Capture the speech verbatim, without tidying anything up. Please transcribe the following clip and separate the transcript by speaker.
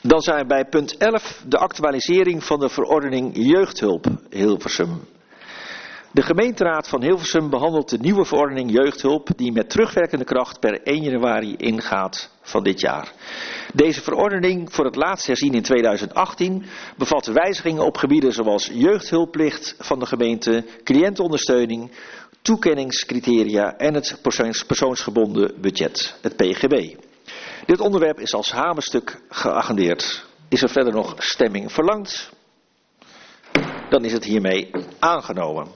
Speaker 1: Dan zijn we bij punt elf, de actualisering van de verordening jeugdhulp Hilversum. De gemeenteraad van Hilversum behandelt de nieuwe verordening jeugdhulp die met terugwerkende kracht per één januari ingaat van dit jaar. Deze verordening, voor het laatst herzien in tweeduizend achttien, bevat wijzigingen op gebieden zoals jeugdhulpplicht van de gemeente, cliëntenondersteuning, toekenningscriteria en het persoonsgebonden budget, het P G B. Dit onderwerp is als hamerstuk geagendeerd. Is er verder nog stemming verlangd? Dan is het hiermee aangenomen.